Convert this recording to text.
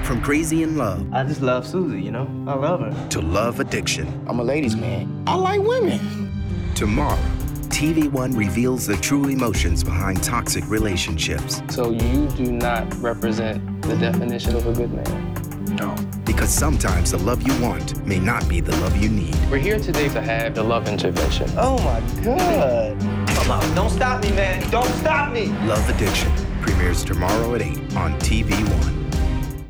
From crazy in love. I just love Susie, you know? I love her. To love addiction. I'm a ladies' man. I like women. Tomorrow, TV One reveals the true emotions behind toxic relationships. So you do not represent the definition of a good man? No. Because sometimes the love you want may not be the love you need. We're here today to have the love intervention. Oh my God. Come on, don't stop me, man. Don't stop me. Love Addiction premieres tomorrow at 8 on TV One.